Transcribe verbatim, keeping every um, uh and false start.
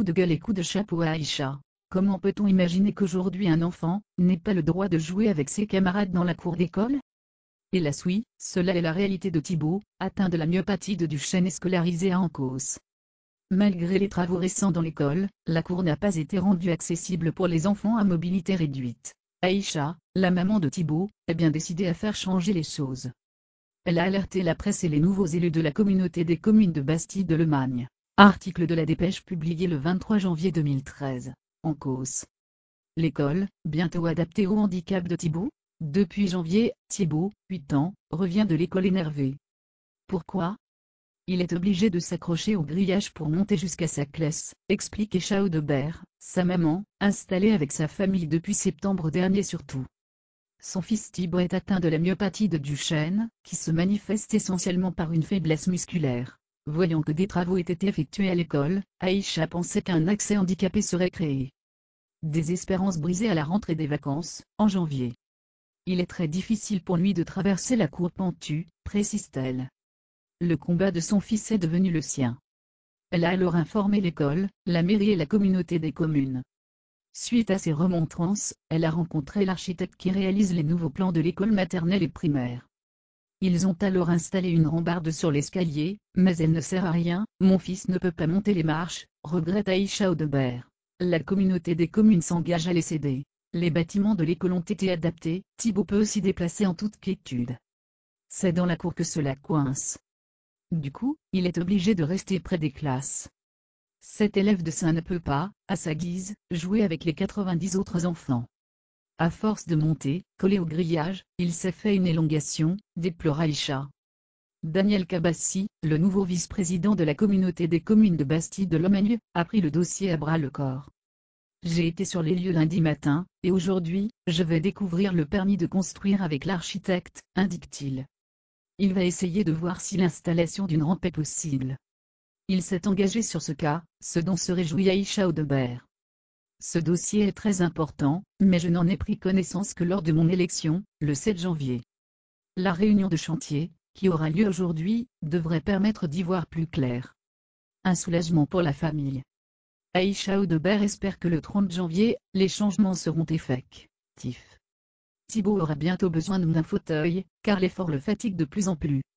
coup de gueule et coup de chapeau à Aïcha. Comment peut-on imaginer qu'aujourd'hui un enfant n'ait pas le droit de jouer avec ses camarades dans la cour d'école? Hélas oui, cela est la réalité de Thibaut, atteint de la myopathie de Duchenne et scolarisé à Ancos. Malgré les travaux récents dans l'école, la cour n'a pas été rendue accessible pour les enfants à mobilité réduite. Aïcha, la maman de Thibaut, est bien décidée à faire changer les choses. Elle a alerté la presse et les nouveaux élus de la communauté des communes de Bastide-le-Magne. Article de la Dépêche publié le vingt-trois janvier deux mille treize. Ancos. L'école, bientôt adaptée au handicap de Thibaut? Depuis janvier, Thibaut, huit ans, revient de l'école énervé. Pourquoi? Il est obligé de s'accrocher au grillage pour monter jusqu'à sa classe, explique Aïcha Audebert, sa maman, installée avec sa famille depuis septembre dernier surtout. Son fils Thibaut est atteint de la myopathie de Duchenne, qui se manifeste essentiellement par une faiblesse musculaire. Voyant que des travaux étaient effectués à l'école, Aïcha pensait qu'un accès handicapé serait créé. Des espérances brisées à la rentrée des vacances, en janvier. Il est très difficile pour lui de traverser la cour pentue, précise-t-elle. Le combat de son fils est devenu le sien. Elle a alors informé l'école, la mairie et la communauté des communes. Suite à ces remontrances, elle a rencontré l'architecte qui réalise les nouveaux plans de l'école maternelle et primaire. Ils ont alors installé une rambarde sur l'escalier, mais elle ne sert à rien, mon fils ne peut pas monter les marches, regrette Aïcha Audebert. La communauté des communes s'engage à les céder. Les bâtiments de l'école ont été adaptés, Thibaut peut s'y déplacer en toute quiétude. C'est dans la cour que cela coince. Du coup, il est obligé de rester près des classes. Cet élève de Saint ne peut pas, à sa guise, jouer avec les quatre-vingt-dix autres enfants. À force de monter, collé au grillage, il s'est fait une élongation, déplore Aïcha. Daniel Cabassi, le nouveau vice-président de la communauté des communes de Bastide-le-Magne, a pris le dossier à bras-le-corps. J'ai été sur les lieux lundi matin, et aujourd'hui, je vais découvrir le permis de construire avec l'architecte, indique-t-il. Il va essayer de voir si l'installation d'une rampe est possible. Il s'est engagé sur ce cas, ce dont se réjouit Aïcha Audebert. Ce dossier est très important, mais je n'en ai pris connaissance que lors de mon élection, le sept janvier. La réunion de chantier, qui aura lieu aujourd'hui, devrait permettre d'y voir plus clair. Un soulagement pour la famille. Aïcha Audebert espère que le trente janvier, les changements seront effectifs. Thibaut aura bientôt besoin d'un fauteuil, car l'effort le fatigue de plus en plus.